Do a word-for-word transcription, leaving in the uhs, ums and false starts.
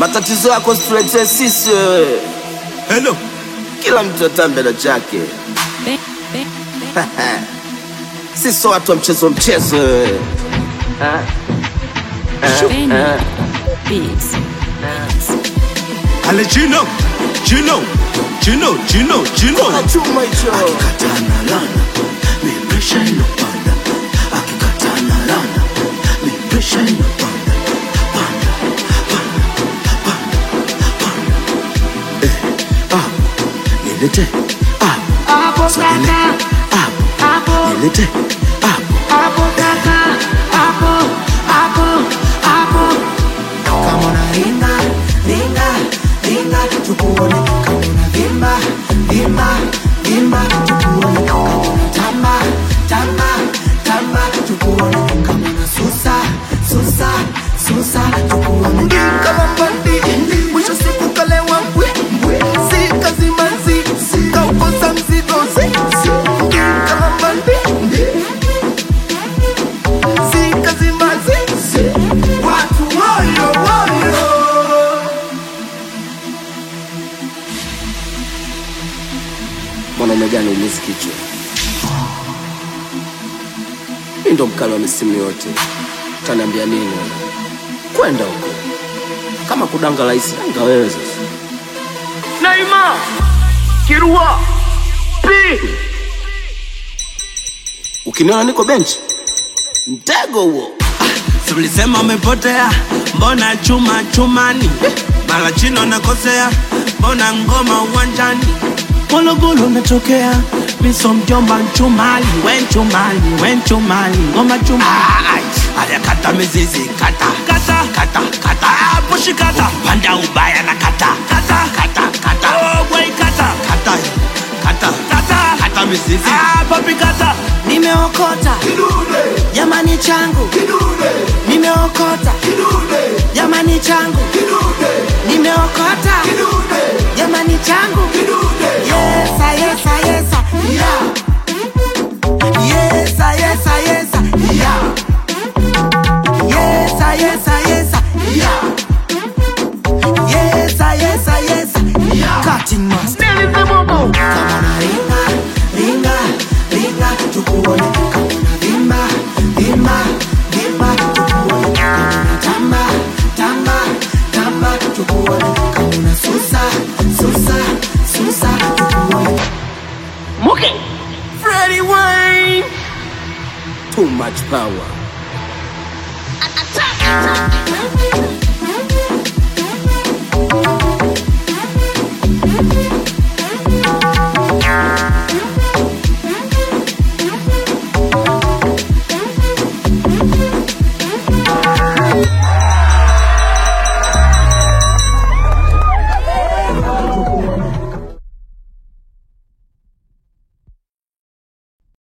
Matatizo yako situletee sisi wewe. Hello. Kila mtu atambe na chake. Sisi watu wa mchezo mchezo wewe. Ale Gino, Gino, Gino, Gino, Gino. Chuma hicho. Akikatana lana, mi pressure inapanda. Akikatana lana, mi pressure inapanda. Panda, panda, panda, panda. Eh, ah, nilete, ah, Apo kaka, ah, apo, nilete, ah. apo kaka, apo, apo, apo. Kama unaringa, ringa, ringa, tukuone. Kama unavimba, vimba, vimba, tukuone. Kama unatamba, tamba, tamba, tukuone. Kama unasusa, susa, susa, tukuone. Kama mbandi, mwisho siku kalewa mbwe, mbwe. Si kazi manzi, si kaukosa mzigo, si, si. Kama mbandi, si kazi manzi, si. Watu woyo, woyo. Mwanaume gani umizi kichwa? Mimi ndo mkali wa misimu yote. Utaniambia nini? Kwenda huko. Kama kudanga rahisi, danga wewe sasa. Naima, Kirua, P. Ukiniona niko bench, mtego huo. Tulisema umepotea, mbona chuma chumani? Mara Gino nakosea, mbona ngoma uwanjani? Gologolo natokea, miso mjomba nchumali. We nchumali, we nchumali, ngoma chumali. Aya kata mizizi, kata, kata, kata, kata. Pushi kata, panda ubaya na kata, kata, kata, kata. Oh boy kata, kata, kata, kata, kata mizizi. Ah papi kata, Nimeokota, jamani changu, nimeokota, jamani changu, nimeokota, jamani changu. Yesa, yesa, yesa, yeah. Yesa, yesa, yesa, yeah. Yesa, yesa, yesa, yeah. Yesa, yesa, yesa, yeah. Cutting master. Kama unaringa, ringa, ringa, tukuone. Kama unavimba, vimba, vimba, tukuone. Kama unatamba, tamba, tamba, tukuone. Kama unasusa, susa, susa, tukuone. Muke, Freddie Wayne. Too much power. Attack, attack.